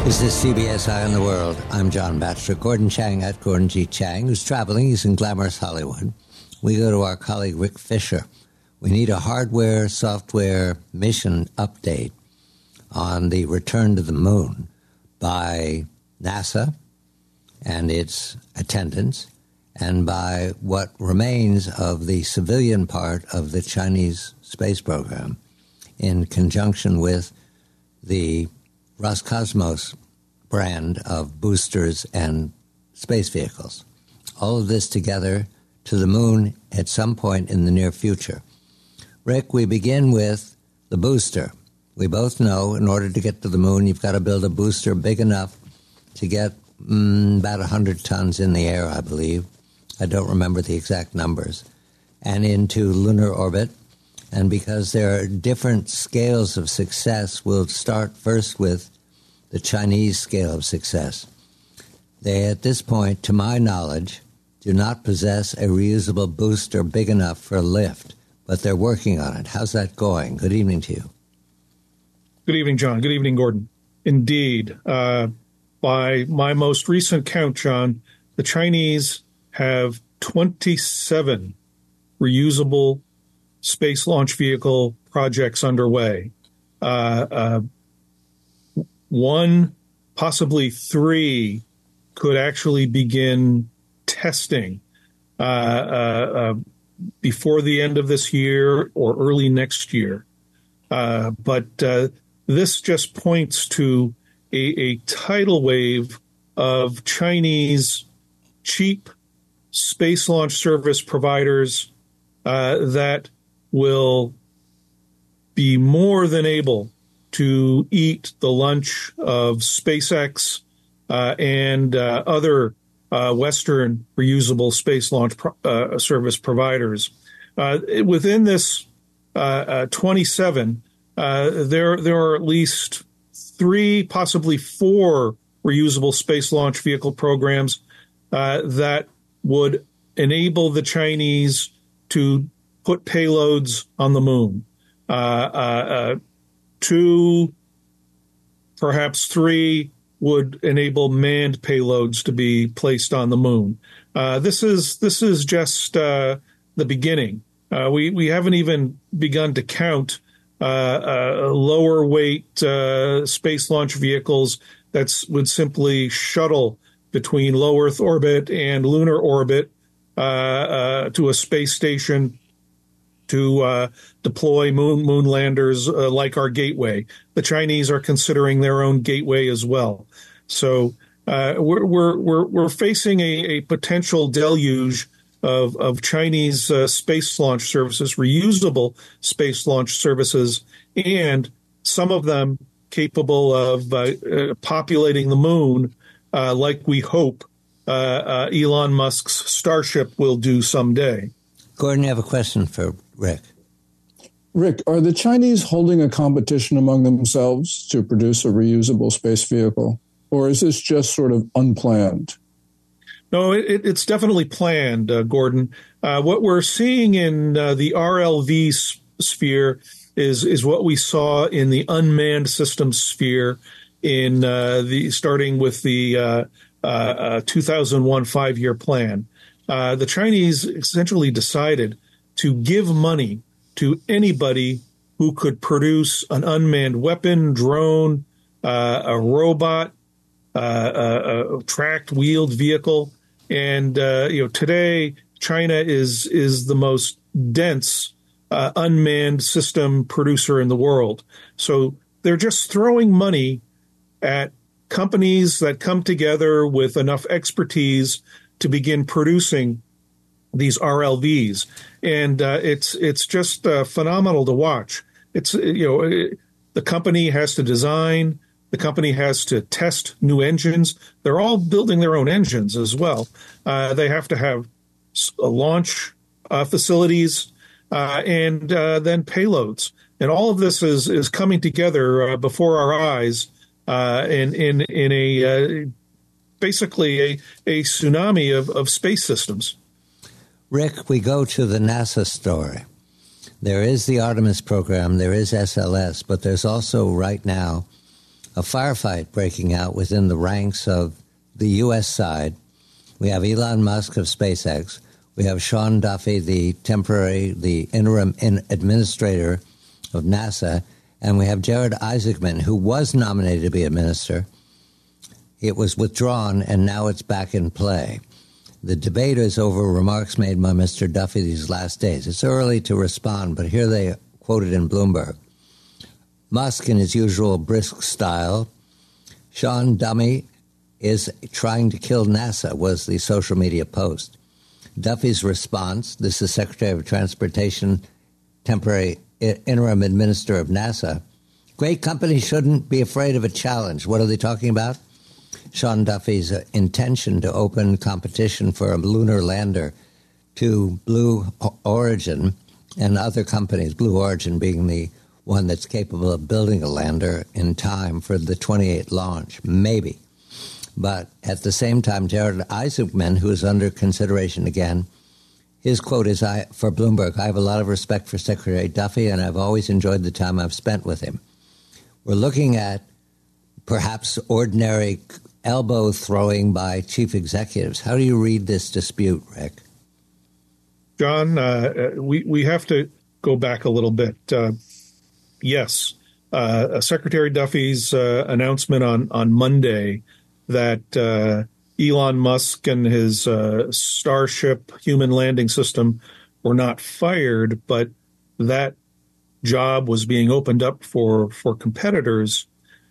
This is CBS Eye on the World. I'm John Batchelor. Gordon Chang at Gordon G. Chang, who's traveling. He's in glamorous Hollywood. We go to our colleague Rick Fisher. We need a hardware, software mission update on the return to the moon by NASA and its attendants, and by what remains of the civilian part of the Chinese space program in conjunction with the Roscosmos brand of boosters and space vehicles. All of this together to the moon at some point in the near future. Rick, we begin with the booster. We both know in order to get to the moon, you've got to build a booster big enough to get about 100 tons in the air, I believe. I don't remember the exact numbers. And into lunar orbit. And because there are different scales of success, we'll start first with the Chinese scale of success. They, at this point, to my knowledge, do not possess a reusable booster big enough for a lift, but they're working on it. How's that going? Good evening to you. Good evening, John. Good evening, Gordon. Indeed. By my most recent count, John, the Chinese have 27 reusable space launch vehicle projects underway. One, possibly three, could actually begin testing before the end of this year or early next year. But this just points to a tidal wave of Chinese cheap space launch service providers that will be more than able to eat the lunch of SpaceX and other Western reusable space launch service providers. Within this 27, there are at least 3, possibly 4 reusable space launch vehicle programs that would enable the Chinese to put payloads on the moon. 2, perhaps 3 would enable manned payloads to be placed on the moon. This is just the beginning. We haven't even begun to count lower weight space launch vehicles that would simply shuttle between low Earth orbit and lunar orbit to a space station to deploy moon landers like our Gateway. The Chinese are considering their own Gateway as well. So we're facing a potential deluge of Chinese space launch services, reusable space launch services, and some of them capable of populating the moon like we hope Elon Musk's Starship will do someday. Gordon, you have a question for Rick. Rick, are the Chinese holding a competition among themselves to produce a reusable space vehicle? Or is this just sort of unplanned? No, it's definitely planned, Gordon. What we're seeing in the RLV sphere is what we saw in the unmanned systems sphere in starting with the 2001 5-year plan. The Chinese essentially decided to give money to anybody who could produce an unmanned weapon, drone, a robot, a tracked wheeled vehicle. And, today China is the most dense unmanned system producer in the world. So they're just throwing money at companies that come together with enough expertise to begin producing these RLVs. And it's just phenomenal to watch. It's, the company has to design, the company has to test new engines. They're all building their own engines as well. They have to have launch facilities and then payloads. And all of this is coming together before our eyes in a basically a tsunami of space systems. Rick, we go to the NASA story. There is the Artemis program, there is SLS, but there's also right now a firefight breaking out within the ranks of the U.S. side. We have Elon Musk of SpaceX. We have Sean Duffy, the interim administrator of NASA. And we have Jared Isaacman, who was nominated to be a minister. It was withdrawn, and now it's back in play. The debate is over remarks made by Mr. Duffy these last days. It's early to respond, but here they quoted in Bloomberg. Musk, in his usual brisk style, Sean Duffy is trying to kill NASA, was the social media post. Duffy's response, this is Secretary of Transportation, temporary interim administrator of NASA. Great companies shouldn't be afraid of a challenge. What are they talking about? Sean Duffy's intention to open competition for a lunar lander to Blue Origin and other companies, Blue Origin being the one that's capable of building a lander in time for the 28 launch, maybe. But at the same time, Jared Isaacman, who is under consideration again, his quote is, for Bloomberg, I have a lot of respect for Secretary Duffy, and I've always enjoyed the time I've spent with him. We're looking at perhaps ordinary elbow throwing by chief executives. How do you read this dispute, Rick? John, we have to go back a little bit. Yes, Secretary Duffy's announcement on Monday that Elon Musk and his Starship human landing system were not fired, but that job was being opened up for competitors,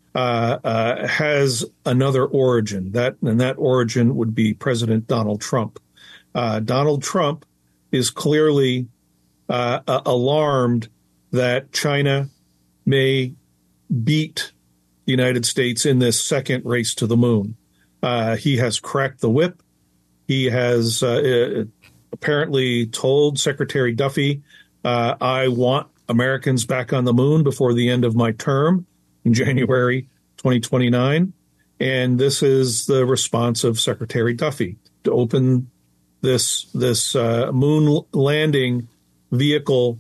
has another origin. That origin would be President Donald Trump. Donald Trump is clearly alarmed that China may beat the United States in this second race to the moon. He has cracked the whip. He has apparently told Secretary Duffy, I want Americans back on the moon before the end of my term in January 2029. And this is the response of Secretary Duffy to open this moon landing vehicle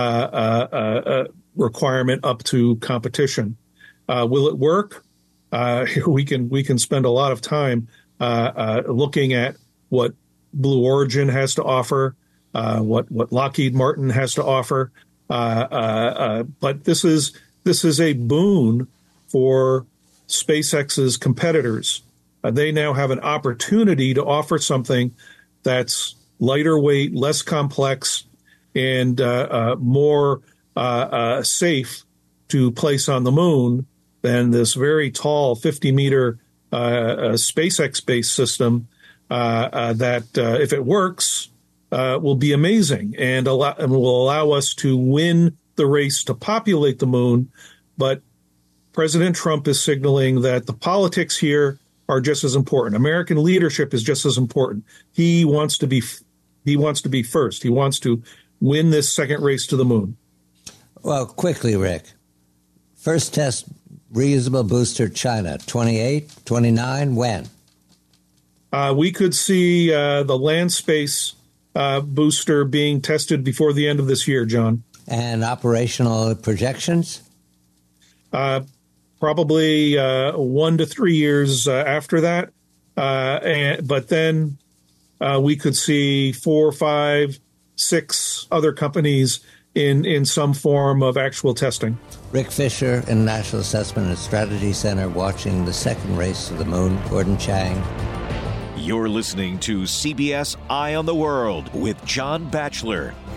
requirement up to competition. Will it work? We can spend a lot of time looking at what Blue Origin has to offer, what Lockheed Martin has to offer, but this is a boon for SpaceX's competitors. They now have an opportunity to offer something that's lighter weight, less complex, and more safe to place on the moon than this very tall 50-meter SpaceX-based system that, if it works, will be amazing and will allow us to win the race to populate the moon. But President Trump is signaling that the politics here are just as important. American leadership is just as important. He wants to be first. He wants to win this second race to the moon. Well, quickly, Rick. First test reusable booster, China, 28, 29, when? We could see the land space booster being tested before the end of this year, John. And operational projections? Probably 1 to 3 years after that. But then we could see 4, 5, 6 other companies in some form of actual testing. Rick Fisher in National Assessment and Strategy Center watching the second race to the moon. Gordon Chang. You're listening to CBS Eye on the World with John Batchelor.